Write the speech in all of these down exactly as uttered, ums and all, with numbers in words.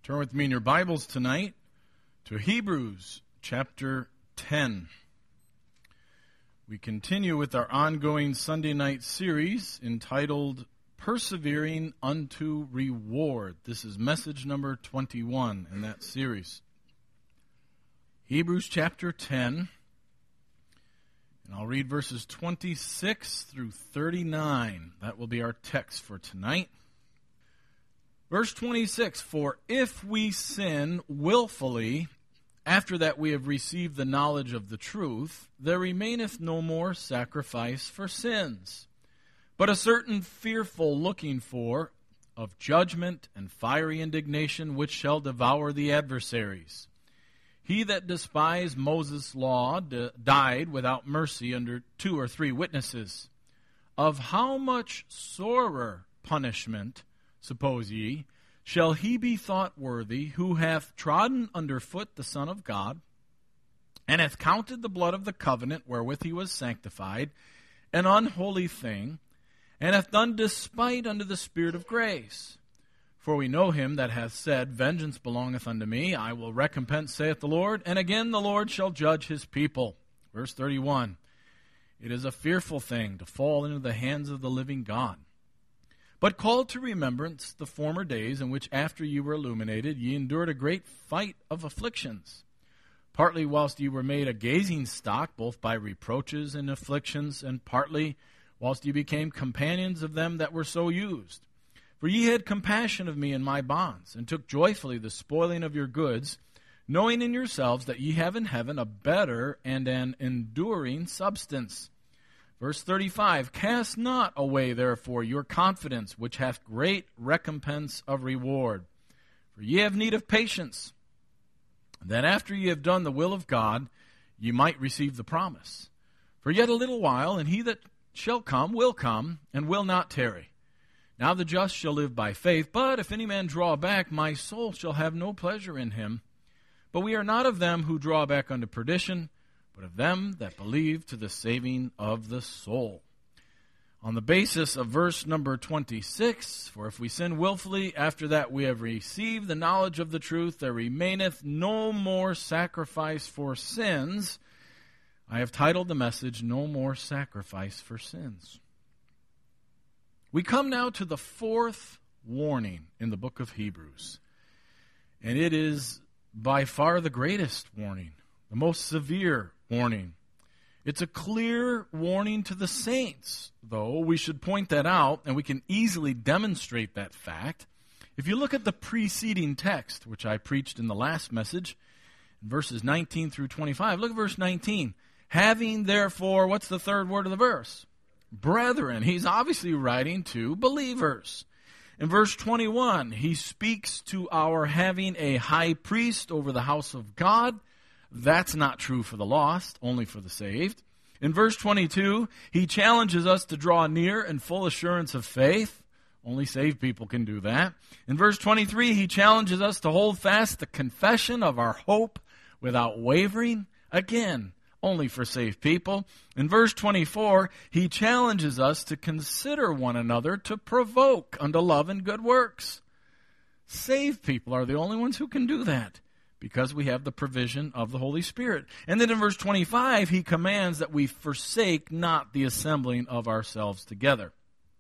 Turn with me in your Bibles tonight to Hebrews chapter ten. We continue with our ongoing Sunday night series entitled Persevering Unto Reward. This is message number twenty-one in that series. Hebrews chapter ten, and I'll read verses twenty-six through thirty-nine. That will be our text for tonight. Verse twenty-six, for if we sin willfully, after that we have received the knowledge of the truth, there remaineth no more sacrifice for sins, but a certain fearful looking for of judgment and fiery indignation, which shall devour the adversaries. He that despised Moses' law d- died without mercy under two or three witnesses. Of how much sorer punishment, suppose ye, shall he be thought worthy, who hath trodden under foot the Son of God, and hath counted the blood of the covenant wherewith he was sanctified an unholy thing, and hath done despite unto the Spirit of grace? For we know him that hath said, Vengeance belongeth unto me, I will recompense, saith the Lord, and again the Lord shall judge his people. Verse thirty-one, it is a fearful thing to fall into the hands of the living God. But call to remembrance the former days in which after ye were illuminated, ye endured a great fight of afflictions, partly whilst ye were made a gazing stock, both by reproaches and afflictions, and partly whilst ye became companions of them that were so used. For ye had compassion of me in my bonds, and took joyfully the spoiling of your goods, knowing in yourselves that ye have in heaven a better and an enduring substance. Verse thirty-five, cast not away therefore your confidence, which hath great recompense of reward. For ye have need of patience, that after ye have done the will of God, ye might receive the promise. For yet a little while, and he that shall come will come, and will not tarry. Now the just shall live by faith, but if any man draw back, my soul shall have no pleasure in him. But we are not of them who draw back unto perdition, but of them that believe to the saving of the soul. On the basis of verse number twenty-six, for if we sin willfully, after that we have received the knowledge of the truth, there remaineth no more sacrifice for sins. I have titled the message, No More Sacrifice for Sins. We come now to the fourth warning in the book of Hebrews, and it is by far the greatest warning, the most severe warning. It's a clear warning to the saints, though. We should point that out, and we can easily demonstrate that fact. If you look at the preceding text, which I preached in the last message, in verses nineteen through twenty-five, look at verse nineteen. Having therefore, what's the third word of the verse? Brethren. He's obviously writing to believers. In verse twenty-one, he speaks to our having a high priest over the house of God. That's not true for the lost, only for the saved. In verse twenty-two, he challenges us to draw near in full assurance of faith. Only saved people can do that. In verse twenty-three, he challenges us to hold fast the confession of our hope without wavering. Again, only for saved people. In verse twenty-four, he challenges us to consider one another to provoke unto love and good works. Saved people are the only ones who can do that, because we have the provision of the Holy Spirit. And then in verse twenty-five, he commands that we forsake not the assembling of ourselves together.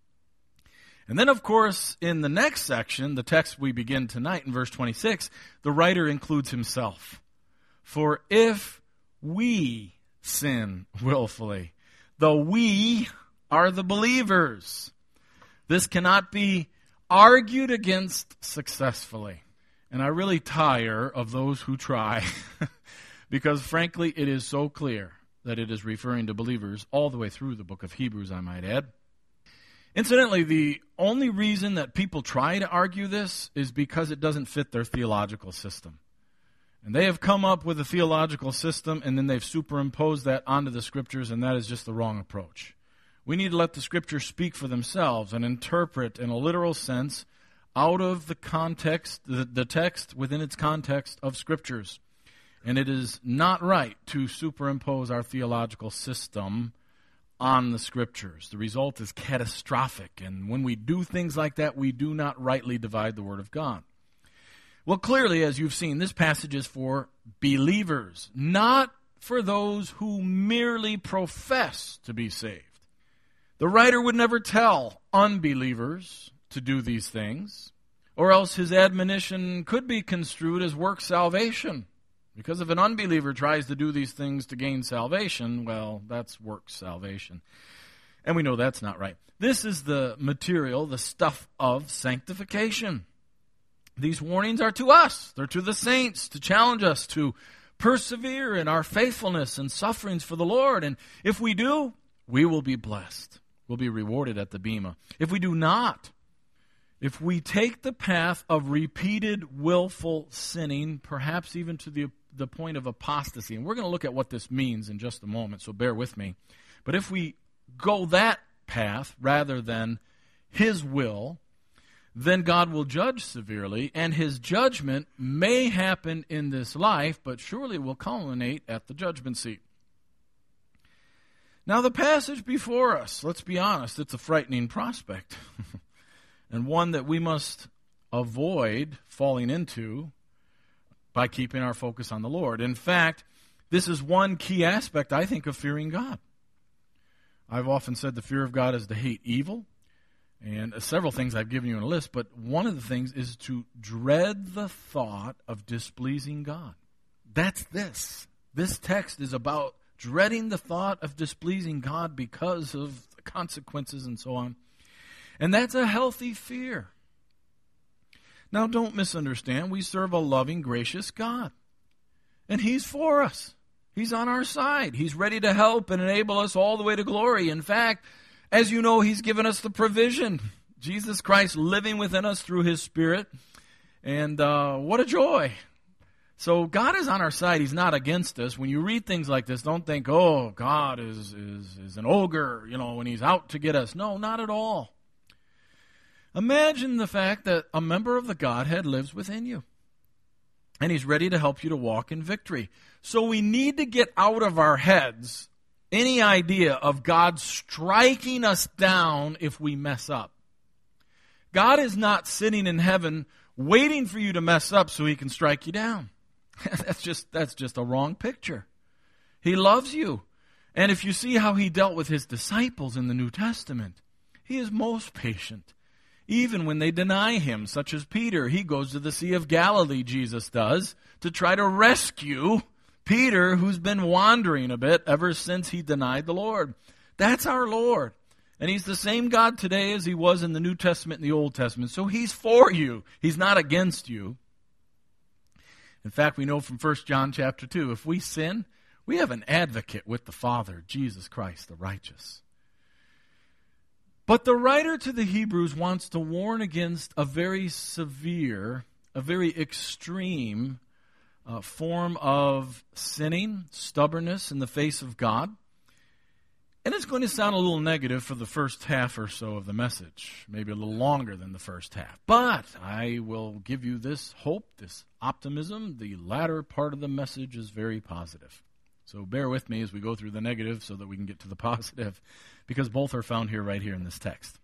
And then, of course, in the next section, the text we begin tonight in verse twenty-six, the writer includes himself. For if we sin willfully, the we are the believers. This cannot be argued against successfully. And I really tire of those who try because, frankly, it is so clear that it is referring to believers all the way through the book of Hebrews, I might add. Incidentally, the only reason that people try to argue this is because it doesn't fit their theological system. And they have come up with a theological system, and then they've superimposed that onto the Scriptures, and that is just the wrong approach. We need to let the Scriptures speak for themselves and interpret in a literal sense out of the context, the, the text within its context of Scriptures. And it is not right to superimpose our theological system on the Scriptures. The result is catastrophic, and when we do things like that, we do not rightly divide the Word of God. Well, clearly, as you've seen, this passage is for believers, not for those who merely profess to be saved. The writer would never tell unbelievers to do these things, or else his admonition could be construed as work salvation. Because if an unbeliever tries to do these things to gain salvation, well, that's work salvation. And we know that's not right. This is the material, the stuff of sanctification. These warnings are to us. They're to the saints to challenge us to persevere in our faithfulness and sufferings for the Lord. And if we do, we will be blessed. We'll be rewarded at the bema. If we do not, if we take the path of repeated willful sinning, perhaps even to the, the point of apostasy, and we're going to look at what this means in just a moment, so bear with me. But if we go that path rather than his will, then God will judge severely, and his judgment may happen in this life, but surely will culminate at the judgment seat. Now, the passage before us, let's be honest, it's a frightening prospect, and one that we must avoid falling into by keeping our focus on the Lord. In fact, this is one key aspect, I think, of fearing God. I've often said the fear of God is to hate evil, and several things I've given you in a list, but one of the things is to dread the thought of displeasing God. That's this. This text is about dreading the thought of displeasing God because of the consequences and so on. And that's a healthy fear. Now, don't misunderstand. We serve a loving, gracious God. And he's for us. He's on our side. He's ready to help and enable us all the way to glory. In fact, as you know, he's given us the provision. Jesus Christ living within us through his Spirit. And uh, what a joy. So God is on our side. He's not against us. When you read things like this, don't think, oh, God is, is, is an ogre, you know, when he's out to get us. No, not at all. Imagine the fact that a member of the Godhead lives within you. And he's ready to help you to walk in victory. So we need to get out of our heads any idea of God striking us down if we mess up. God is not sitting in heaven waiting for you to mess up so he can strike you down. That's just that's just a wrong picture. He loves you. And if you see how he dealt with his disciples in the New Testament, he is most patient. Even when they deny him, such as Peter, he goes to the Sea of Galilee, Jesus does, to try to rescue Peter, who's been wandering a bit ever since he denied the Lord. That's our Lord. And he's the same God today as he was in the New Testament and the Old Testament. So he's for you. He's not against you. In fact, we know from First John chapter two, if we sin, we have an advocate with the Father, Jesus Christ, the righteous. But the writer to the Hebrews wants to warn against a very severe, a very extreme uh, form of sinning, stubbornness in the face of God. And it's going to sound a little negative for the first half or so of the message, maybe a little longer than the first half. But I will give you this hope, this optimism. The latter part of the message is very positive. So bear with me as we go through the negative so that we can get to the positive, because both are found here right here in this text.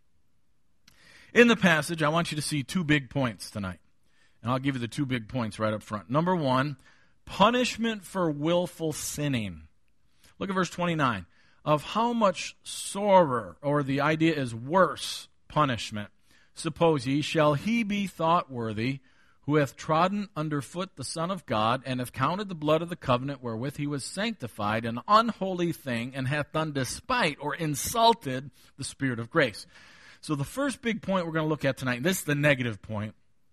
In the passage, I want you to see two big points tonight. And I'll give you the two big points right up front. Number one, punishment for willful sinning. Look at verse twenty-nine. Of how much sorer, or the idea is worse, punishment, suppose ye, shall he be thought worthy, who hath trodden under foot the Son of God, and hath counted the blood of the covenant wherewith he was sanctified an unholy thing, and hath done despite or insulted the Spirit of grace. So the first big point we're going to look at tonight, and this is the negative point,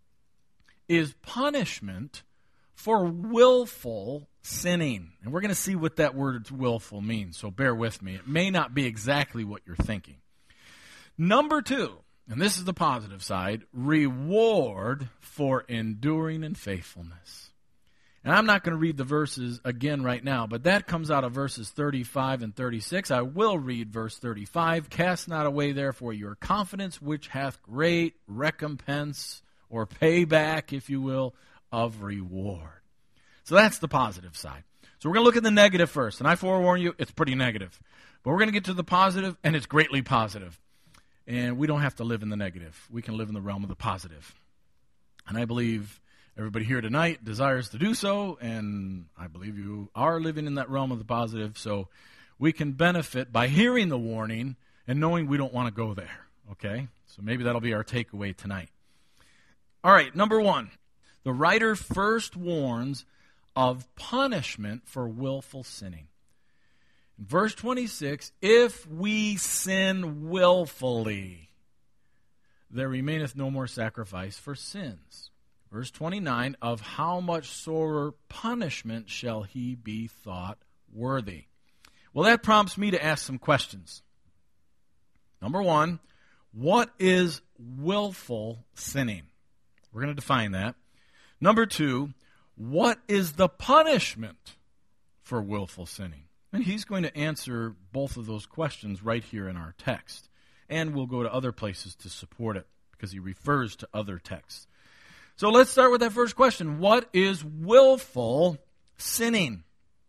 is punishment for willful sinning. And we're going to see what that word willful means, so bear with me. It may not be exactly what you're thinking. Number two, and this is the positive side, reward for enduring in faithfulness. And I'm not going to read the verses again right now, but that comes out of verses thirty-five and thirty-six. I will read verse thirty-five. Cast not away therefore your confidence, which hath great recompense, or payback, if you will, of reward. So that's the positive side. So we're going to look at the negative first. And I forewarn you, it's pretty negative. But we're going to get to the positive, and it's greatly positive. And we don't have to live in the negative. We can live in the realm of the positive. And I believe Everybody here tonight desires to do so, and I believe you are living in that realm of the positive, so we can benefit by hearing the warning and knowing we don't want to go there, okay? So maybe that'll be our takeaway tonight. All right, number one, the writer first warns of punishment for willful sinning. In verse twenty-six, if we sin willfully, there remaineth no more sacrifice for sins. Verse twenty-nine, of how much sorer punishment shall he be thought worthy? Well, that prompts me to ask some questions. Number one, what is willful sinning? We're going to define that. Number two, what is the punishment for willful sinning? And he's going to answer both of those questions right here in our text. And we'll go to other places to support it because he refers to other texts. So let's start with that first question. What is willful sinning?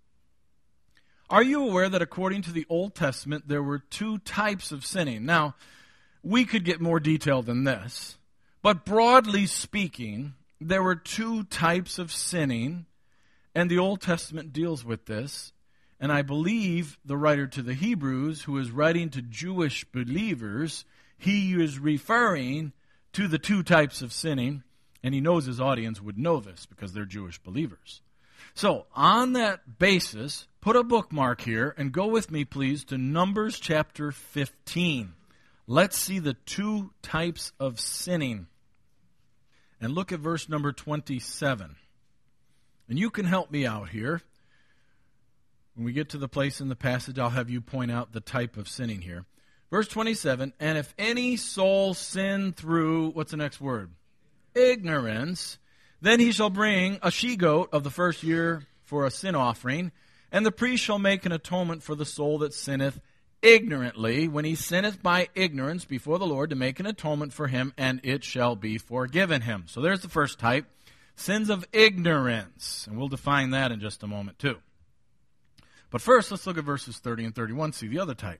Are you aware that according to the Old Testament, there were two types of sinning? Now, we could get more detailed than this, but broadly speaking, there were two types of sinning, and the Old Testament deals with this. And I believe the writer to the Hebrews, who is writing to Jewish believers, he is referring to the two types of sinning, and he knows his audience would know this because they're Jewish believers. So, on that basis, put a bookmark here and go with me, please, to Numbers chapter fifteen. Let's see the two types of sinning. And look at verse number twenty-seven. And you can help me out here. When we get to the place in the passage, I'll have you point out the type of sinning here. Verse twenty-seven, and if any soul sin through, what's the next word? Ignorance, then he shall bring a she-goat of the first year for a sin offering, and the priest shall make an atonement for the soul that sinneth ignorantly, when he sinneth by ignorance before the Lord, to make an atonement for him, and it shall be forgiven him. So there's the first type, sins of ignorance, and we'll define that in just a moment too. But first, let's look at verses thirty and thirty-one, see the other type.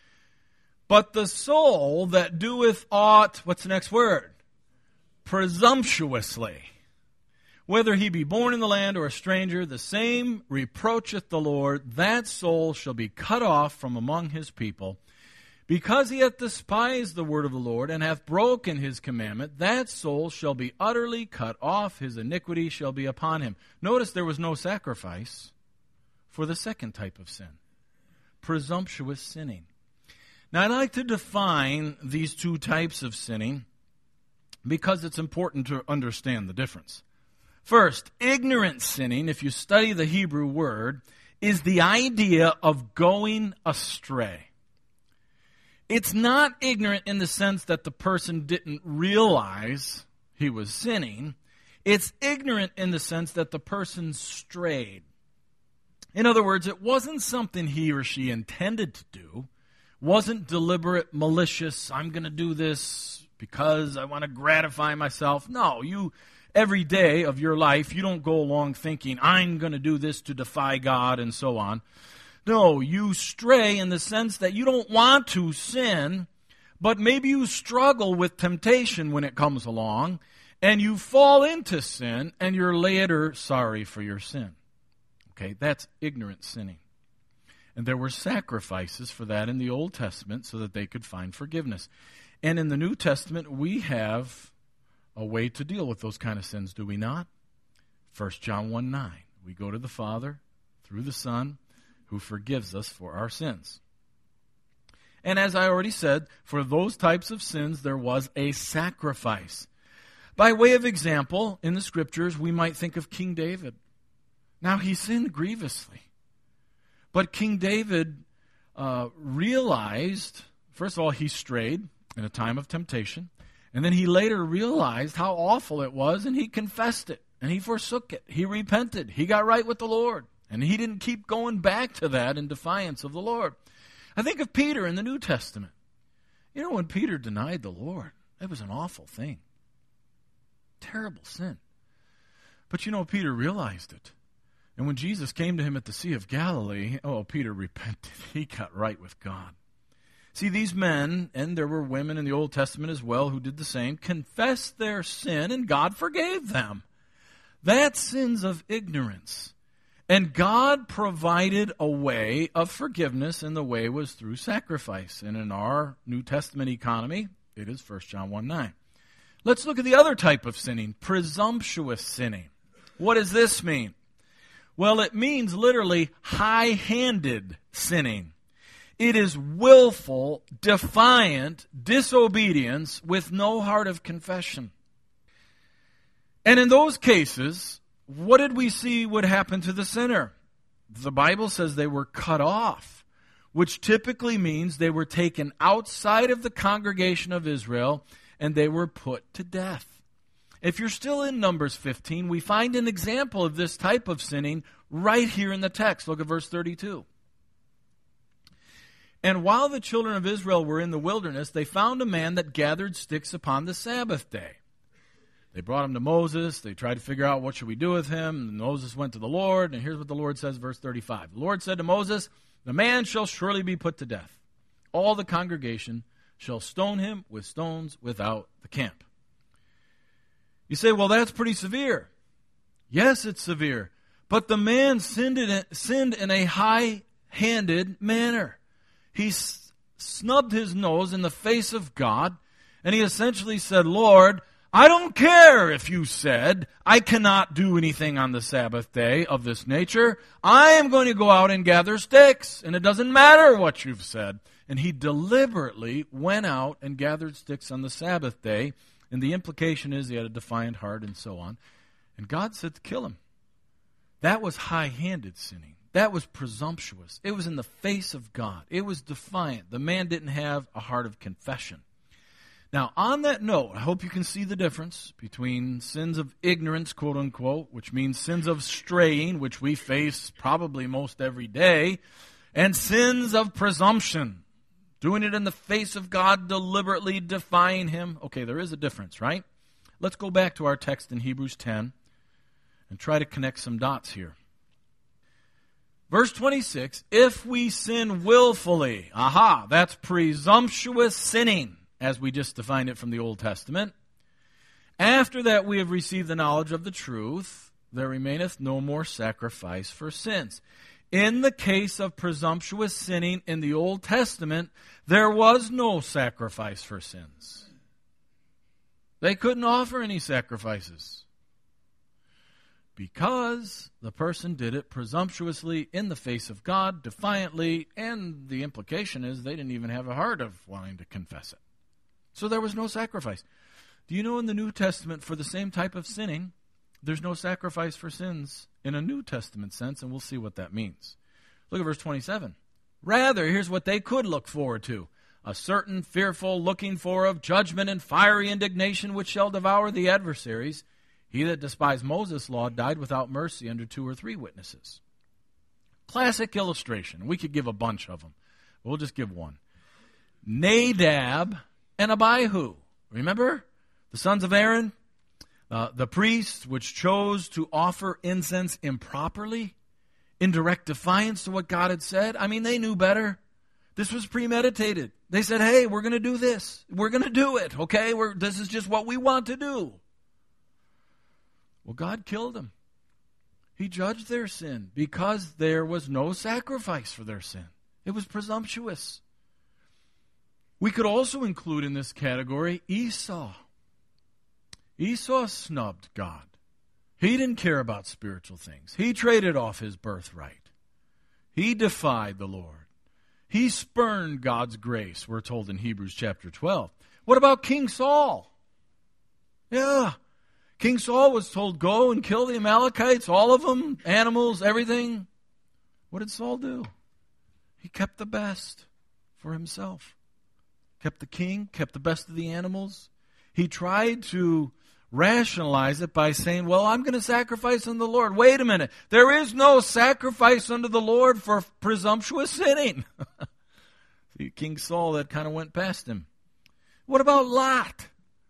But the soul that doeth aught, what's the next word? Presumptuously. Whether he be born in the land or a stranger, the same reproacheth the Lord. That soul shall be cut off from among his people. Because he hath despised the word of the Lord, and hath broken his commandment, that soul shall be utterly cut off. His iniquity shall be upon him. Notice there was no sacrifice for the second type of sin, presumptuous sinning. Now, I'd like to define these two types of sinning because it's important to understand the difference. First, ignorant sinning, if you study the Hebrew word, is the idea of going astray. It's not ignorant in the sense that the person didn't realize he was sinning. It's ignorant in the sense that the person strayed. In other words, it wasn't something he or she intended to do, wasn't deliberate, malicious, I'm going to do this because I want to gratify myself. No, you, every day of your life, you don't go along thinking, I'm going to do this to defy God and so on. No, you stray in the sense that you don't want to sin, but maybe you struggle with temptation when it comes along, and you fall into sin, and you're later sorry for your sin. Okay, that's ignorant sinning. And there were sacrifices for that in the Old Testament so that they could find forgiveness. And in the New Testament, we have a way to deal with those kind of sins, do we not? First John one nine. We go to the Father through the Son who forgives us for our sins. And as I already said, for those types of sins, there was a sacrifice. By way of example, in the Scriptures, we might think of King David. Now, he sinned grievously. But King David uh, realized, first of all, he strayed in a time of temptation. And then he later realized how awful it was, and he confessed it. And he forsook it. He repented. He got right with the Lord. And he didn't keep going back to that in defiance of the Lord. I think of Peter in the New Testament. You know, when Peter denied the Lord, it was an awful thing. Terrible sin. But you know, Peter realized it. And when Jesus came to him at the Sea of Galilee, oh, Peter repented. He got right with God. See, these men, and there were women in the Old Testament as well who did the same, confessed their sin and God forgave them. That's sins of ignorance. And God provided a way of forgiveness, and the way was through sacrifice. And in our New Testament economy, it is First John one nine. Let's look at the other type of sinning, presumptuous sinning. What does this mean? Well, it means literally high-handed sinning. It is willful, defiant disobedience with no heart of confession. And in those cases, what did we see would happen to the sinner? The Bible says they were cut off, which typically means they were taken outside of the congregation of Israel and they were put to death. If you're still in Numbers fifteen, we find an example of this type of sinning right here in the text. Look at verse thirty-two. And while the children of Israel were in the wilderness, they found a man that gathered sticks upon the Sabbath day. They brought him to Moses. They tried to figure out what should we do with him. And Moses went to the Lord. And here's what the Lord says, verse thirty-five. The Lord said to Moses, the man shall surely be put to death. All the congregation shall stone him with stones without the camp. You say, well, that's pretty severe. Yes, it's severe. But the man sinned in, sinned in a high-handed manner. He s- snubbed his nose in the face of God. And he essentially said, Lord, I don't care if you said, I cannot do anything on the Sabbath day of this nature. I am going to go out and gather sticks, and it doesn't matter what you've said. And he deliberately went out and gathered sticks on the Sabbath day, and the implication is he had a defiant heart and so on. And God said to kill him. That was high-handed sinning. That was presumptuous. It was in the face of God. It was defiant. The man didn't have a heart of confession. Now, on that note, I hope you can see the difference between sins of ignorance, quote unquote, which means sins of straying, which we face probably most every day, and sins of presumption, doing it in the face of God, deliberately defying Him. Okay, there is a difference, right? Let's go back to our text in Hebrews ten and try to connect some dots here. Verse twenty-six, if we sin willfully, aha, that's presumptuous sinning, as we just defined it from the Old Testament. After that we have received the knowledge of the truth, there remaineth no more sacrifice for sins. In the case of presumptuous sinning in the Old Testament, there was no sacrifice for sins. They couldn't offer any sacrifices because the person did it presumptuously in the face of God, defiantly, and the implication is they didn't even have a heart of wanting to confess it. So there was no sacrifice. Do you know in the New Testament, for the same type of sinning, there's no sacrifice for sins in a New Testament sense, and we'll see what that means. Look at verse twenty-seven. Rather, here's what they could look forward to. A certain fearful looking for of judgment and fiery indignation which shall devour the adversaries. He that despised Moses' law died without mercy under two or three witnesses. Classic illustration. We could give a bunch of them. We'll just give one. Nadab and Abihu. Remember? The sons of Aaron, uh, the priests which chose to offer incense improperly, in direct defiance to what God had said. I mean, they knew better. This was premeditated. They said, hey, we're going to do this. We're going to do it, okay? We're, this is just what we want to do. Well, God killed them. He judged their sin because there was no sacrifice for their sin. It was presumptuous. We could also include in this category Esau. Esau snubbed God. He didn't care about spiritual things. He traded off his birthright. He defied the Lord. He spurned God's grace, we're told in Hebrews chapter twelve. What about King Saul? Yeah. King Saul was told, go and kill the Amalekites, all of them, animals, everything. What did Saul do? He kept the best for himself. Kept the king, kept the best of the animals. He tried to rationalize it by saying, well, I'm going to sacrifice unto the Lord. Wait a minute. There is no sacrifice unto the Lord for presumptuous sinning. See, King Saul, that kind of went past him. What about Lot?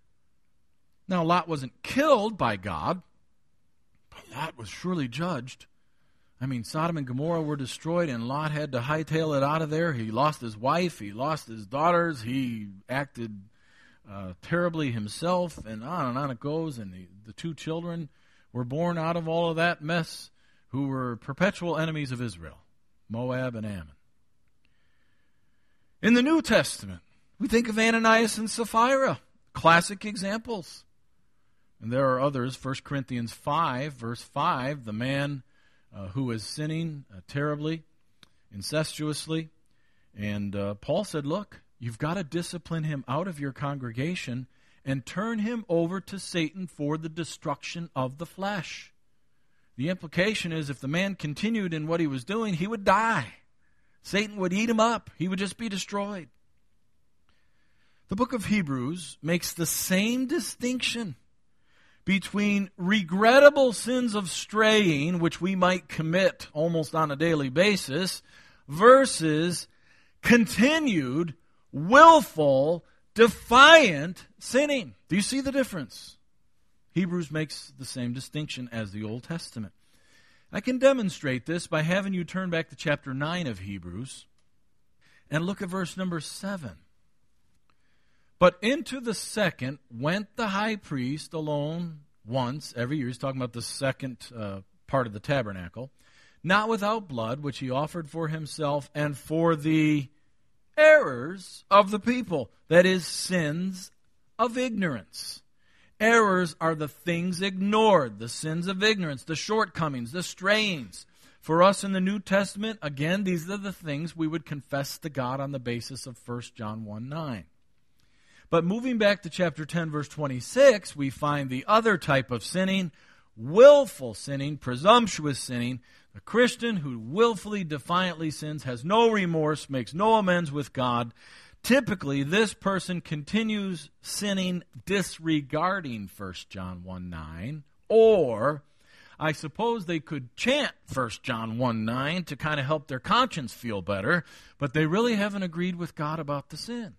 Now, Lot wasn't killed by God, but Lot was surely judged. I mean, Sodom and Gomorrah were destroyed, and Lot had to hightail it out of there. He lost his wife. He lost his daughters. He acted uh, terribly himself, and on and on it goes. And the, the two children were born out of all of that mess, who were perpetual enemies of Israel, Moab and Ammon. In the New Testament, we think of Ananias and Sapphira, classic examples. And there are others. First Corinthians five, verse five, the man uh, who is sinning uh, terribly, incestuously. And uh, Paul said, look, you've got to discipline him out of your congregation and turn him over to Satan for the destruction of the flesh. The implication is if the man continued in what he was doing, he would die. Satan would eat him up. He would just be destroyed. The book of Hebrews makes the same distinction between regrettable sins of straying, which we might commit almost on a daily basis, versus continued, willful, defiant sinning. Do you see the difference? Hebrews makes the same distinction as the Old Testament. I can demonstrate this by having you turn back to chapter nine of Hebrews and look at verse number seven. But into the second went the high priest alone once every year. He's talking about the second uh, part of the tabernacle. Not without blood, which he offered for himself and for the errors of the people. That is, sins of ignorance. Errors are the things ignored, the sins of ignorance, the shortcomings, the strayings. For us in the New Testament, again, these are the things we would confess to God on the basis of First John one nine. But moving back to chapter ten, verse twenty-six, we find the other type of sinning, willful sinning, presumptuous sinning. The Christian who willfully, defiantly sins, has no remorse, makes no amends with God. Typically, this person continues sinning disregarding First John one nine, or I suppose they could chant First John one nine to kind of help their conscience feel better, but they really haven't agreed with God about the sin.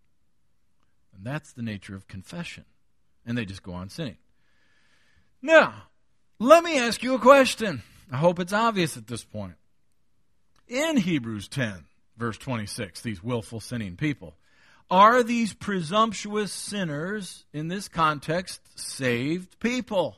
And that's the nature of confession. And they just go on sinning. Now, let me ask you a question. I hope it's obvious at this point. In Hebrews ten, verse twenty-six, these willful sinning people, are these presumptuous sinners, in this context, saved people?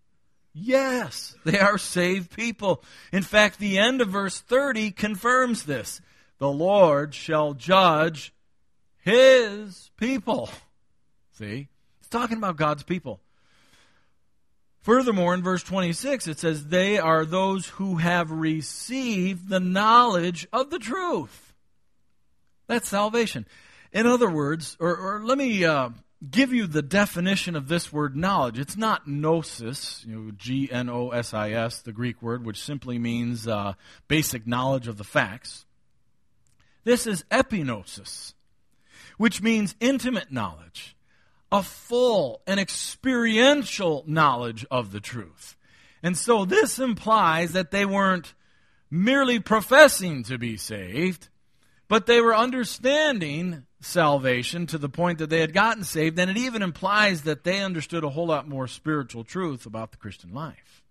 Yes, they are saved people. In fact, the end of verse thirty confirms this. The Lord shall judge His people. See? It's talking about God's people. Furthermore, in verse twenty-six, it says, they are those who have received the knowledge of the truth. That's salvation. In other words, or, or let me uh, give you the definition of this word knowledge. It's not gnosis, you know, G N O S I S, the Greek word, which simply means uh, basic knowledge of the facts. This is epignosis, which means intimate knowledge, a full and experiential knowledge of the truth. And so this implies that they weren't merely professing to be saved, but they were understanding salvation to the point that they had gotten saved, and it even implies that they understood a whole lot more spiritual truth about the Christian life.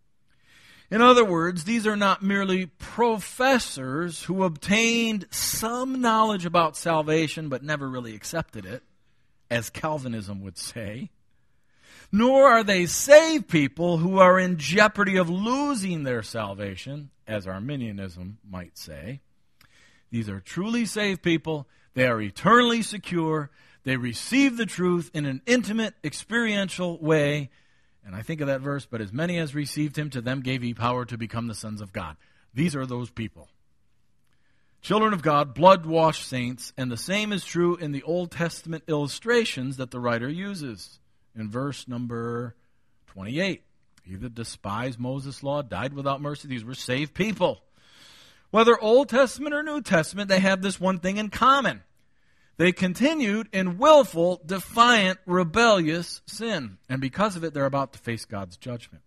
In other words, these are not merely professors who obtained some knowledge about salvation but never really accepted it, as Calvinism would say. Nor are they saved people who are in jeopardy of losing their salvation, as Arminianism might say. These are truly saved people. They are eternally secure. They receive the truth in an intimate, experiential way. And I think of that verse, but as many as received him, to them gave he power to become the sons of God. These are those people. Children of God, blood-washed saints, and the same is true in the Old Testament illustrations that the writer uses. In verse number twenty-eight, he that despised Moses' law died without mercy. These were saved people. Whether Old Testament or New Testament, they have this one thing in common. They continued in willful, defiant, rebellious sin. And because of it, they're about to face God's judgment.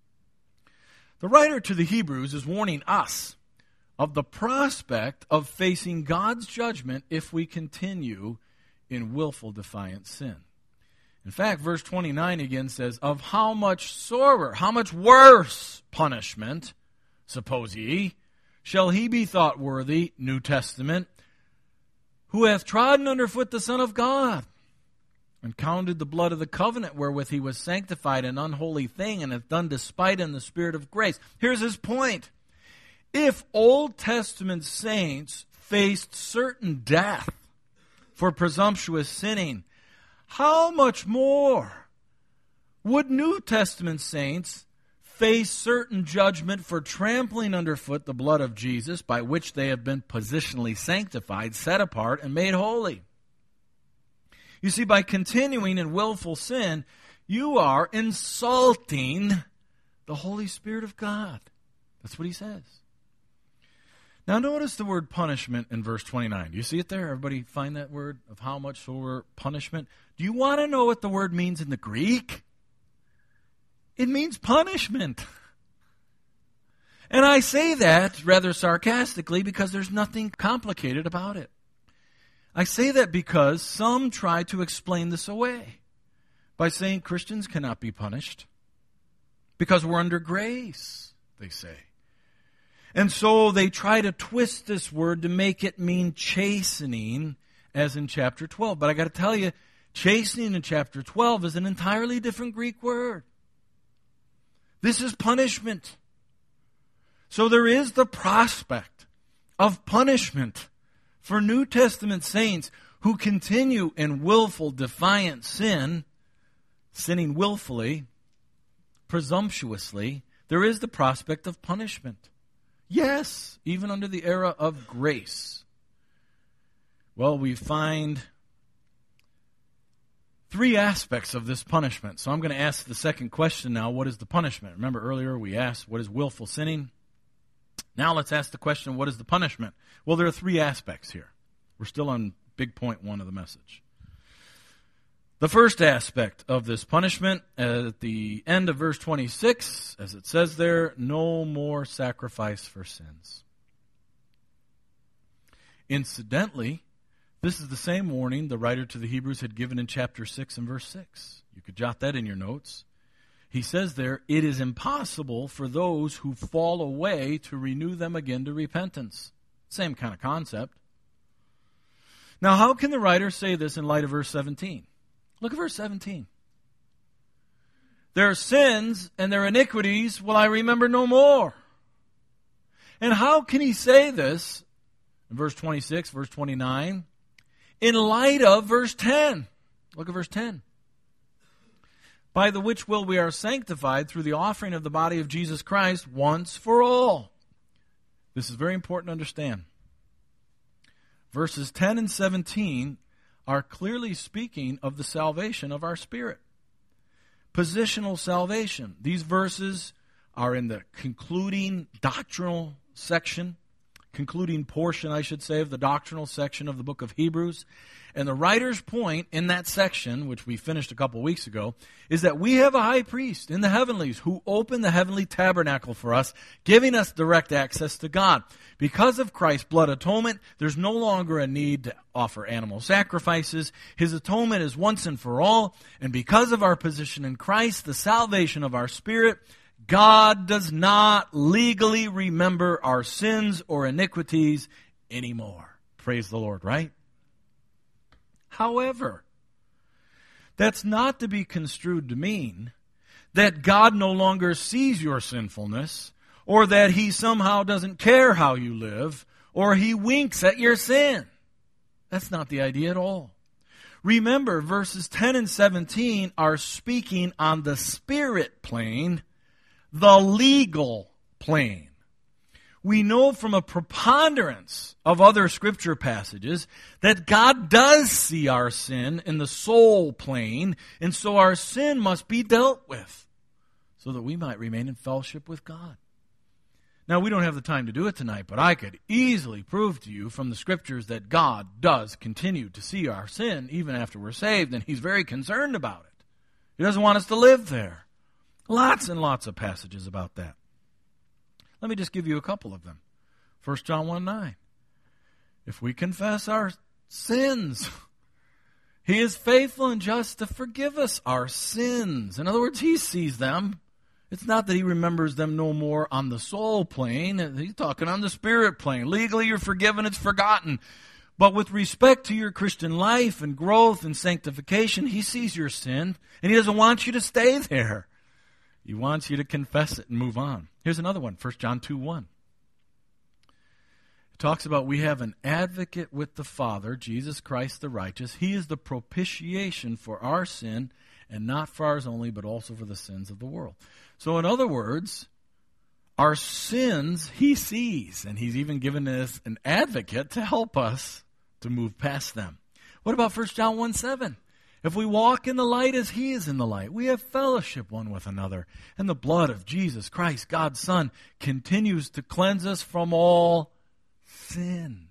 The writer to the Hebrews is warning us of the prospect of facing God's judgment if we continue in willful, defiant sin. In fact, verse twenty-nine again says, of how much sorer, how much worse punishment, suppose ye, shall he be thought worthy, New Testament, who hath trodden underfoot the Son of God, and counted the blood of the covenant wherewith he was sanctified an unholy thing, and hath done despite in the Spirit of grace. Here's his point. If Old Testament saints faced certain death for presumptuous sinning, how much more would New Testament saints face certain judgment for trampling underfoot the blood of Jesus, by which they have been positionally sanctified, set apart, and made holy? You see, by continuing in willful sin, you are insulting the Holy Spirit of God. That's what he says. Now notice the word punishment in verse twenty-nine. Do you see it there? Everybody find that word of how much for punishment? Do you want to know what the word means in the Greek? It means punishment. And I say that rather sarcastically because there's nothing complicated about it. I say that because some try to explain this away by saying Christians cannot be punished because we're under grace, they say. And so they try to twist this word to make it mean chastening, as in chapter twelve. But I got to tell you, chastening in chapter twelve is an entirely different Greek word. This is punishment. So there is the prospect of punishment for New Testament saints who continue in willful, defiant sin, sinning willfully, presumptuously. There is the prospect of punishment. Yes, even under the era of grace. Well, we find three aspects of this punishment. So I'm going to ask the second question now. What is the punishment? Remember earlier we asked, what is willful sinning? Now let's ask the question, what is the punishment? Well, there are three aspects here. We're still on big point one of the message. The first aspect of this punishment, at the end of verse twenty-six, as it says there, no more sacrifice for sins. Incidentally, this is the same warning the writer to the Hebrews had given in chapter six and verse six. You could jot that in your notes. He says there, it is impossible for those who fall away to renew them again to repentance. Same kind of concept. Now, how can the writer say this in light of verse seventeen? Look at verse seventeen. Their sins and their iniquities will I remember no more. And how can he say this in verse twenty-six, verse twenty-nine, in light of verse ten? Look at verse ten. By the which will we are sanctified through the offering of the body of Jesus Christ once for all. This is very important to understand. Verses ten and seventeen are clearly speaking of the salvation of our spirit. Positional salvation. These verses are in the concluding doctrinal section, concluding portion, I should say, of the doctrinal section of the book of Hebrews. And the writer's point in that section, which we finished a couple weeks ago, is that we have a high priest in the heavenlies who opened the heavenly tabernacle for us, giving us direct access to God. Because of Christ's blood atonement, there's no longer a need to offer animal sacrifices. His atonement is once and for all. And because of our position in Christ, the salvation of our spirit, God does not legally remember our sins or iniquities anymore. Praise the Lord, right? However, that's not to be construed to mean that God no longer sees your sinfulness, or that he somehow doesn't care how you live, or he winks at your sin. That's not the idea at all. Remember, verses ten and seventeen are speaking on the spirit plane, the legal plane. We know from a preponderance of other scripture passages that God does see our sin in the soul plane, and so our sin must be dealt with so that we might remain in fellowship with God. Now, we don't have the time to do it tonight, but I could easily prove to you from the scriptures that God does continue to see our sin even after we're saved, and he's very concerned about it. He doesn't want us to live there. Lots and lots of passages about that. Let me just give you a couple of them. First John one nine. If we confess our sins, he is faithful and just to forgive us our sins. In other words, he sees them. It's not that he remembers them no more on the soul plane. He's talking on the spirit plane. Legally, you're forgiven, it's forgotten. But with respect to your Christian life and growth and sanctification, he sees your sin, and he doesn't want you to stay there. He wants you to confess it and move on. Here's another one, First John two one. It talks about we have an advocate with the Father, Jesus Christ the righteous. He is the propitiation for our sin, and not for ours only, but also for the sins of the world. So in other words, our sins he sees, and he's even given us an advocate to help us to move past them. What about First John one seven? If we walk in the light as he is in the light, we have fellowship one with another, and the blood of Jesus Christ, God's Son, continues to cleanse us from all sin.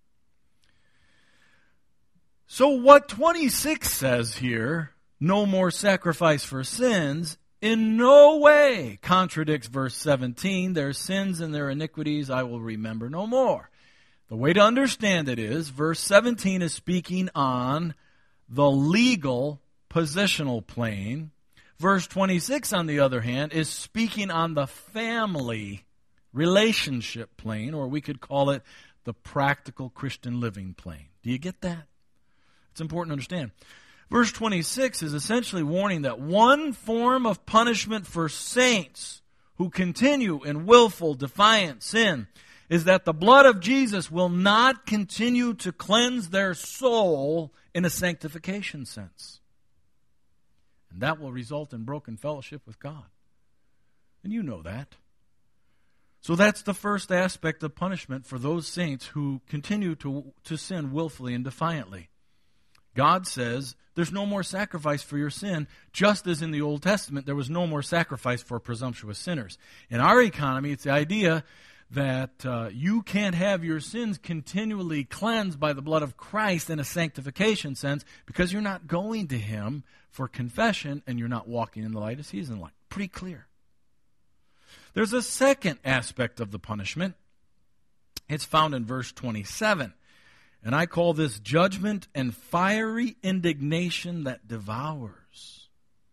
So what twenty-six says here, no more sacrifice for sins, in no way contradicts verse seventeen, their sins and their iniquities I will remember no more. The way to understand it is, verse seventeen is speaking on the legal, positional plane. Verse twenty-six, on the other hand, is speaking on the family relationship plane, or we could call it the practical Christian living plane. Do you get that? It's important to understand. Verse twenty-six is essentially warning that one form of punishment for saints who continue in willful, defiant sin is that the blood of Jesus will not continue to cleanse their soul in a sanctification sense. And that will result in broken fellowship with God. And you know that. So that's the first aspect of punishment for those saints who continue to, to sin willfully and defiantly. God says there's no more sacrifice for your sin, just as in the Old Testament there was no more sacrifice for presumptuous sinners. In our economy, it's the idea that uh, you can't have your sins continually cleansed by the blood of Christ in a sanctification sense because you're not going to him for confession and you're not walking in the light as he's in the light. Pretty clear. There's a second aspect of the punishment. It's found in verse twenty-seven. And I call this judgment and fiery indignation that devours.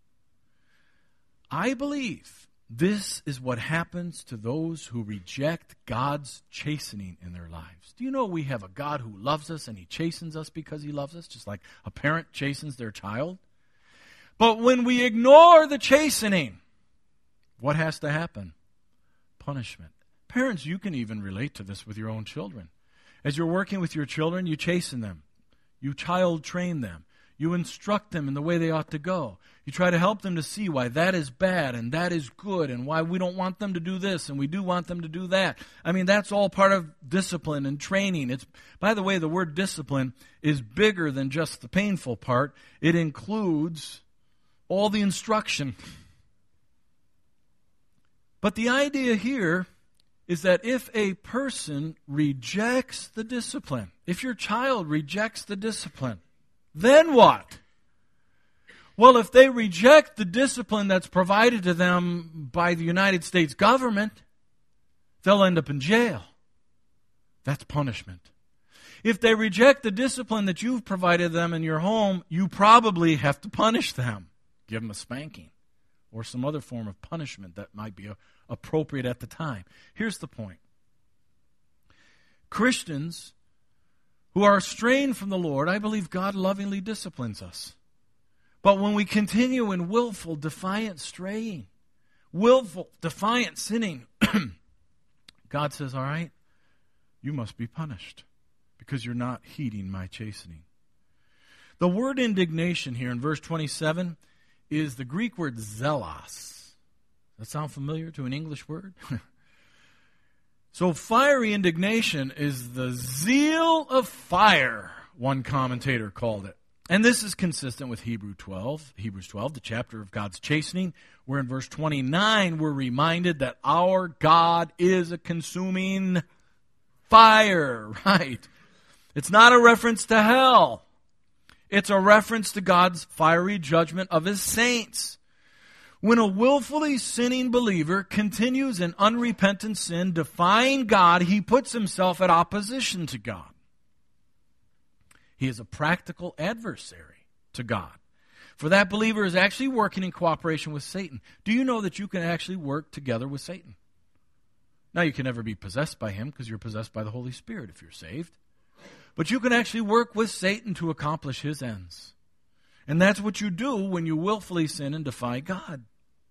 I believe this is what happens to those who reject God's chastening in their lives. Do you know we have a God who loves us and he chastens us because he loves us, just like a parent chastens their child? But when we ignore the chastening, what has to happen? Punishment. Parents, you can even relate to this with your own children. As you're working with your children, you chasten them. You child train them. You instruct them in the way they ought to go. You try to help them to see why that is bad and that is good and why we don't want them to do this and we do want them to do that. I mean, that's all part of discipline and training. It's, by the way, the word discipline is bigger than just the painful part. It includes all the instruction. But the idea here is that if a person rejects the discipline, if your child rejects the discipline, then what? Well, if they reject the discipline that's provided to them by the United States government, they'll end up in jail. That's punishment. If they reject the discipline that you've provided them in your home, you probably have to punish them. Give them a spanking or some other form of punishment that might be appropriate at the time. Here's the point. Christians who are straying from the Lord, I believe God lovingly disciplines us. But when we continue in willful, defiant straying, willful, defiant sinning, God says, all right, you must be punished because you're not heeding my chastening. The word indignation here in verse twenty-seven is the Greek word zelos. Does that sound familiar to an English word? So fiery indignation is the zeal of fire, one commentator called it. And this is consistent with Hebrews twelve, Hebrews twelve, the chapter of God's chastening, where in verse twenty-nine we're reminded that our God is a consuming fire, right? It's not a reference to hell. It's a reference to God's fiery judgment of his saints. When a willfully sinning believer continues in unrepentant sin, defying God, he puts himself at opposition to God. He is a practical adversary to God. For that believer is actually working in cooperation with Satan. Do you know that you can actually work together with Satan? Now, you can never be possessed by him because you're possessed by the Holy Spirit if you're saved. but you can actually work with Satan to accomplish his ends. And that's what you do when you willfully sin and defy God.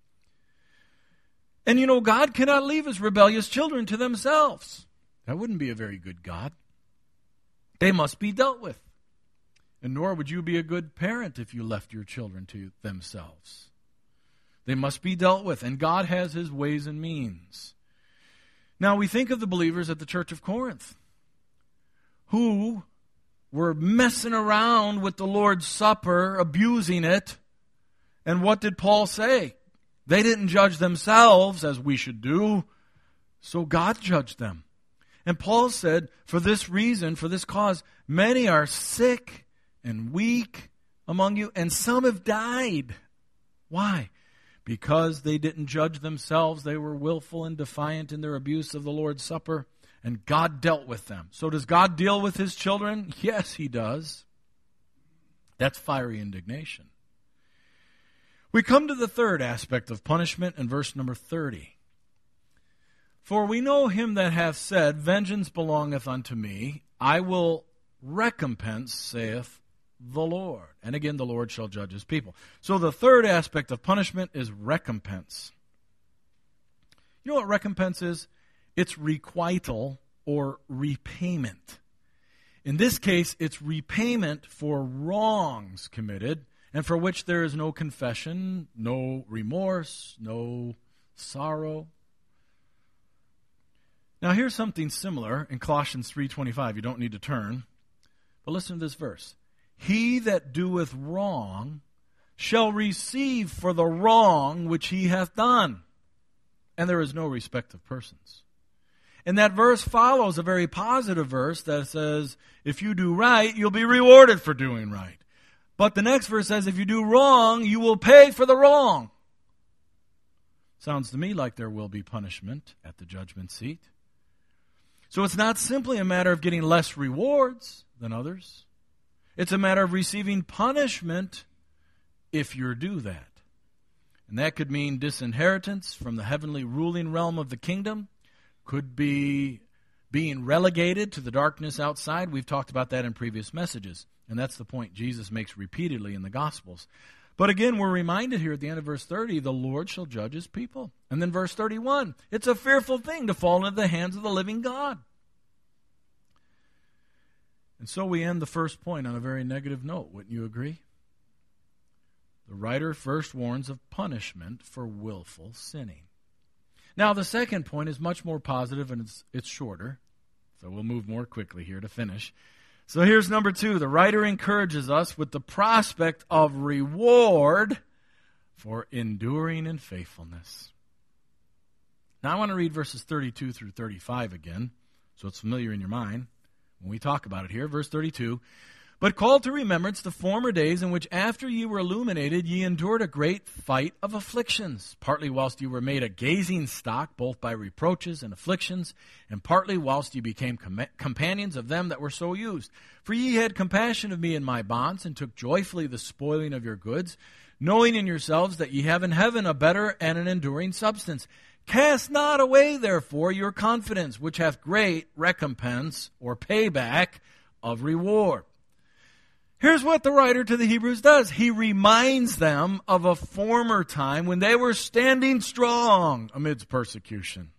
And you know, God cannot leave his rebellious children to themselves. That wouldn't be a very good God. They must be dealt with. And nor would you be a good parent if you left your children to themselves. They must be dealt with, and God has his ways and means. Now, we think of the believers at the church of Corinth, who were messing around with the Lord's Supper, abusing it. And what did Paul say? They didn't judge themselves as we should do, so God judged them. And Paul said, for this reason, for this cause, many are sick and weak among you, and some have died. Why? Because they didn't judge themselves. They were willful and defiant in their abuse of the Lord's Supper, and God dealt with them. So does God deal with his children? Yes, he does. That's fiery indignation. We come to the third aspect of punishment in verse number thirty. For we know him that hath said, vengeance belongeth unto me, I will recompense, saith the Lord. And again, the Lord shall judge his people. So the third aspect of punishment is recompense. You know what recompense is? It's requital or repayment. In this case, it's repayment for wrongs committed and for which there is no confession, no remorse, no sorrow. Now here's something similar in Colossians three twenty-five. You don't need to turn. But listen to this verse. He that doeth wrong shall receive for the wrong which he hath done. And there is no respect of persons. And that verse follows a very positive verse that says, if you do right, you'll be rewarded for doing right. But the next verse says, if you do wrong, you will pay for the wrong. Sounds to me like there will be punishment at the judgment seat. So it's not simply a matter of getting less rewards than others. It's a matter of receiving punishment if you do that. And that could mean disinheritance from the heavenly ruling realm of the kingdom. Could be being relegated to the darkness outside. We've talked about that in previous messages. And that's the point Jesus makes repeatedly in the Gospels. But again, we're reminded here at the end of verse thirty, the Lord shall judge his people. And then verse thirty-one, it's a fearful thing to fall into the hands of the living God. And so we end the first point on a very negative note. Wouldn't you agree? The writer first warns of punishment for willful sinning. Now, the second point is much more positive and it's, it's shorter. So we'll move more quickly here to finish. So here's number two. The writer encourages us with the prospect of reward for enduring in faithfulness. Now I want to read verses thirty-two through thirty-five again, so it's familiar in your mind when we talk about it here. Verse thirty-two, but call to remembrance the former days in which after ye were illuminated, ye endured a great fight of afflictions, partly whilst ye were made a gazing stock, both by reproaches and afflictions, and partly whilst ye became com- companions of them that were so used. For ye had compassion of me in my bonds, and took joyfully the spoiling of your goods, knowing in yourselves that ye have in heaven a better and an enduring substance. Cast not away, therefore, your confidence, which hath great recompense, or payback, of reward. Here's what the writer to the Hebrews does. He reminds them of a former time when they were standing strong amidst persecution.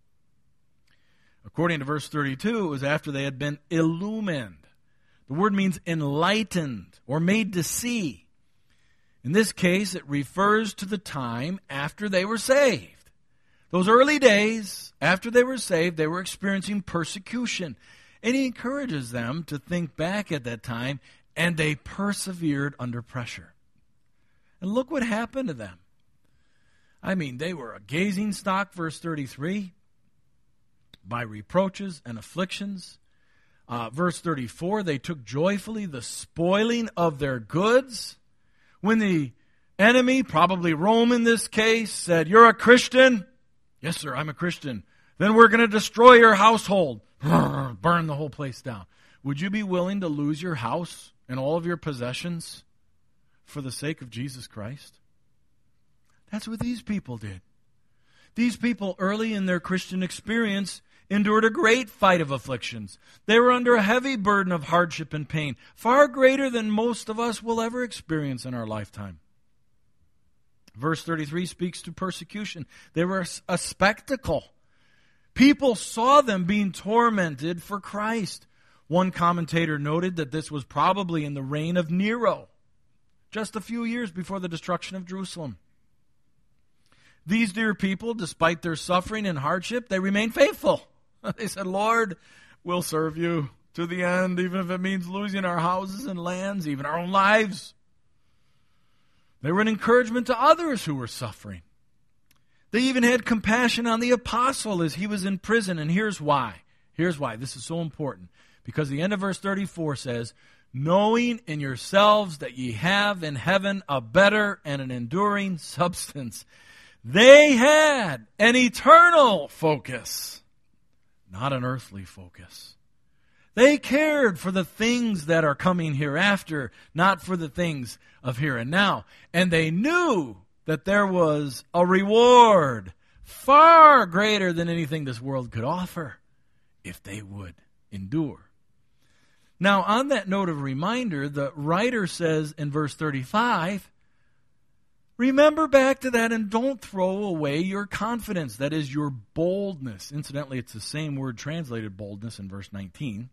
According to verse thirty-two, it was after they had been illumined. The word means enlightened or made to see. In this case, it refers to the time after they were saved. Those early days, after they were saved, they were experiencing persecution. And he encourages them to think back at that time, and they persevered under pressure. And look what happened to them. I mean, they were a gazing stock, verse thirty-three, by reproaches and afflictions. Uh, verse thirty-four, they took joyfully the spoiling of their goods. When the enemy, probably Rome in this case, said, "You're a Christian?" "Yes, sir, I'm a Christian." "Then we're going to destroy your household." Burn the whole place down. Would you be willing to lose your house and all of your possessions for the sake of Jesus Christ? That's what these people did. These people early in their Christian experience endured a great fight of afflictions. They were under a heavy burden of hardship and pain, far greater than most of us will ever experience in our lifetime. Verse thirty-three speaks to persecution. They were a spectacle. People saw them being tormented for Christ. One commentator noted that this was probably in the reign of Nero, just a few years before the destruction of Jerusalem. These dear people, despite their suffering and hardship, they remained faithful. They said, Lord, we'll serve you to the end, even if it means losing our houses and lands, even our own lives. They were an encouragement to others who were suffering. They even had compassion on the apostle as he was in prison, and here's why. Here's why. This is so important. Because the end of verse thirty-four says, knowing in yourselves that ye have in heaven a better and an enduring substance. They had an eternal focus, not an earthly focus. They cared for the things that are coming hereafter, not for the things of here and now. And they knew that there was a reward far greater than anything this world could offer if they would endure. Now, on that note of reminder, the writer says in verse thirty-five, remember back to that and don't throw away your confidence. That is your boldness. Incidentally, it's the same word translated boldness in verse nineteen.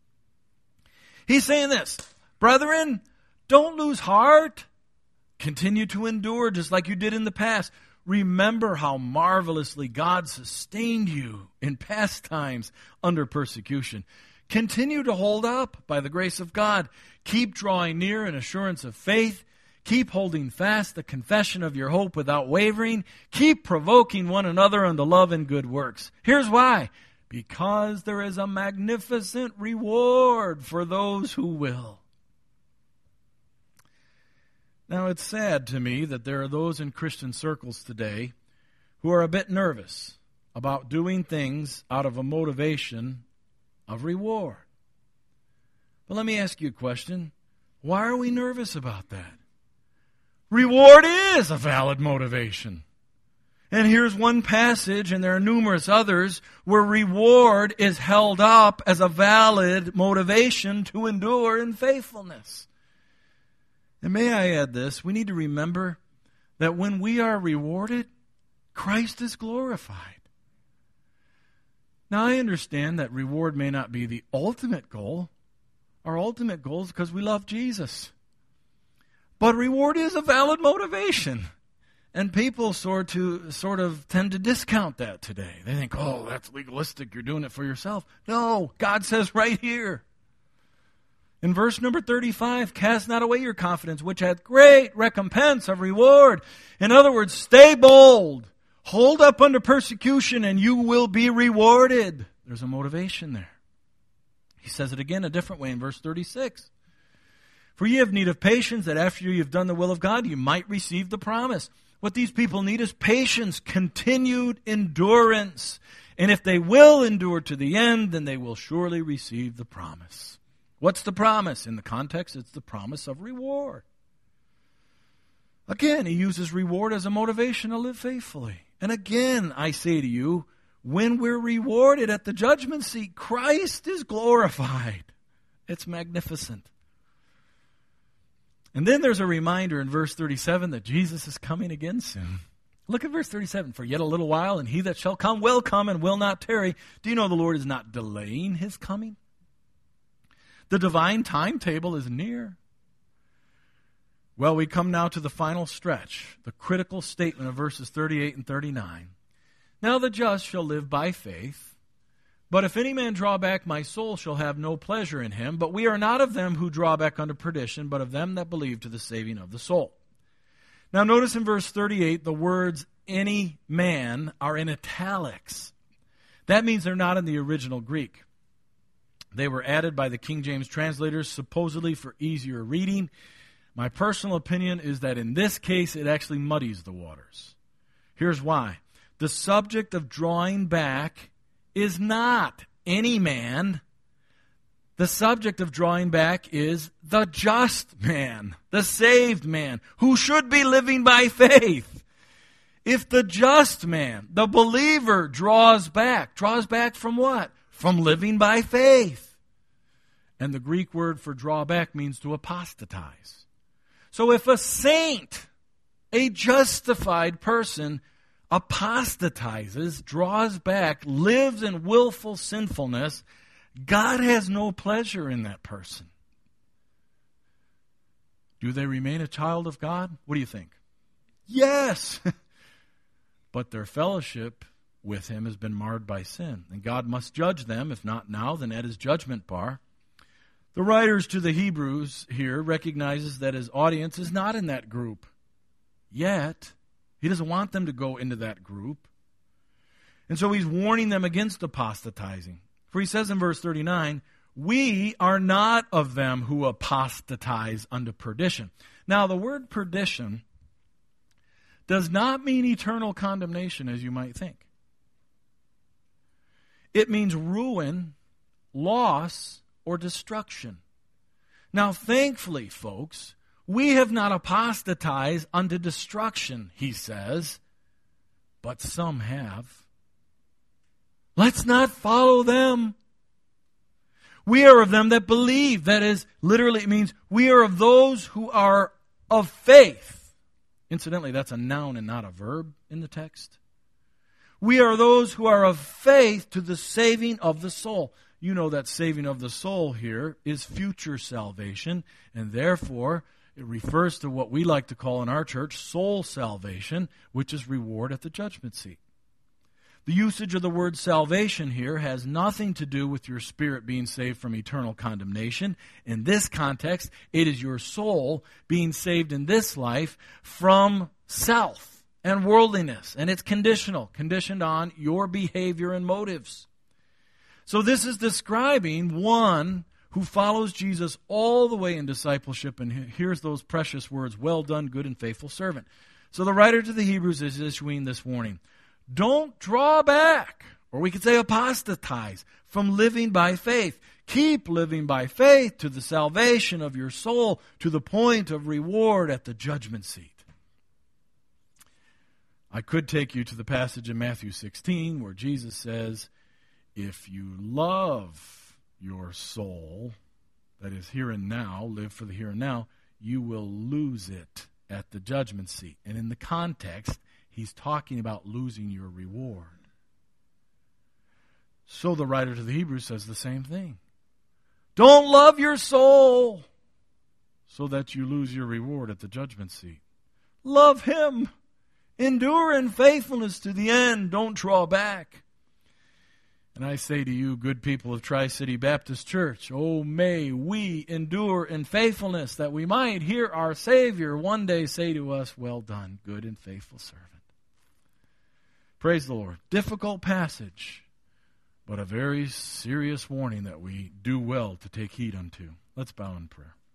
He's saying this, brethren, don't lose heart. Continue to endure just like you did in the past. Remember how marvelously God sustained you in past times under persecution. Continue to hold up by the grace of God. Keep drawing near in assurance of faith. Keep holding fast the confession of your hope without wavering. Keep provoking one another unto love and good works. Here's why. Because there is a magnificent reward for those who will. Now, it's sad to me that there are those in Christian circles today who are a bit nervous about doing things out of a motivation of reward. But let me ask you a question. Why are we nervous about that? Reward is a valid motivation. And here's one passage, and there are numerous others, where reward is held up as a valid motivation to endure in faithfulness. And may I add this, we need to remember that when we are rewarded, Christ is glorified. Now, I understand that reward may not be the ultimate goal. Our ultimate goal is because we love Jesus. But reward is a valid motivation. And people sort, to, sort of tend to discount that today. They think, oh, that's legalistic. You're doing it for yourself. No, God says right here. In verse number thirty-five, cast not away your confidence, which hath great recompense of reward. In other words, stay bold. Hold up under persecution and you will be rewarded. There's a motivation there. He says it again a different way in verse thirty-six. For ye have need of patience, that after you have done the will of God, you might receive the promise. What these people need is patience, continued endurance. And if they will endure to the end, then they will surely receive the promise. What's the promise? In the context, it's the promise of reward. Again, he uses reward as a motivation to live faithfully. And again, I say to you, when we're rewarded at the judgment seat, Christ is glorified. It's magnificent. And then there's a reminder in verse thirty-seven that Jesus is coming again soon. Look at verse thirty-seven. For yet a little while, and he that shall come will come and will not tarry. Do you know the Lord is not delaying his coming? The divine timetable is near. Well, we come now to the final stretch, the critical statement of verses thirty-eight and thirty-nine. Now the just shall live by faith. But if any man draw back, my soul shall have no pleasure in him. But we are not of them who draw back unto perdition, but of them that believe to the saving of the soul. Now notice in verse thirty-eight, the words any man are in italics. That means they're not in the original Greek. They were added by the King James translators supposedly for easier reading. My personal opinion is that in this case, it actually muddies the waters. Here's why. The subject of drawing back is not any man. The subject of drawing back is the just man, the saved man, who should be living by faith. If the just man, the believer, draws back, draws back from what? From living by faith. And the Greek word for draw back means to apostatize. So if a saint, a justified person, apostatizes, draws back, lives in willful sinfulness, God has no pleasure in that person. Do they remain a child of God? What do you think? Yes. But their fellowship with Him has been marred by sin. And God must judge them, if not now, then at His judgment bar. The writers to the Hebrews here recognizes that his audience is not in that group. Yet, he doesn't want them to go into that group. And so he's warning them against apostatizing. For he says in verse thirty-nine, we are not of them who apostatize unto perdition. Now, the word perdition does not mean eternal condemnation, as you might think. It means ruin, loss, or destruction. Now, thankfully, folks, we have not apostatized unto destruction, he says, but some have. Let's not follow them. We are of them that believe. That is, literally, it means we are of those who are of faith. Incidentally, that's a noun and not a verb in the text. We are those who are of faith to the saving of the soul. You know that saving of the soul here is future salvation, and therefore it refers to what we like to call in our church soul salvation, which is reward at the judgment seat. The usage of the word salvation here has nothing to do with your spirit being saved from eternal condemnation. In this context, it is your soul being saved in this life from self and worldliness. And it's conditional, conditioned on your behavior and motives. So this is describing one who follows Jesus all the way in discipleship. And here's those precious words, well done, good and faithful servant. So the writer to the Hebrews is issuing this warning. Don't draw back, or we could say apostatize, from living by faith. Keep living by faith to the salvation of your soul, to the point of reward at the judgment seat. I could take you to the passage in Matthew sixteen where Jesus says, if you love your soul, that is here and now, live for the here and now, you will lose it at the judgment seat. And in the context, he's talking about losing your reward. So the writer to the Hebrews says the same thing. Don't love your soul so that you lose your reward at the judgment seat. Love Him. Endure in faithfulness to the end. Don't draw back. And I say to you, good people of Tri-City Baptist Church, oh, may we endure in faithfulness that we might hear our Savior one day say to us, well done, good and faithful servant. Praise the Lord. Difficult passage, but a very serious warning that we do well to take heed unto. Let's bow in prayer.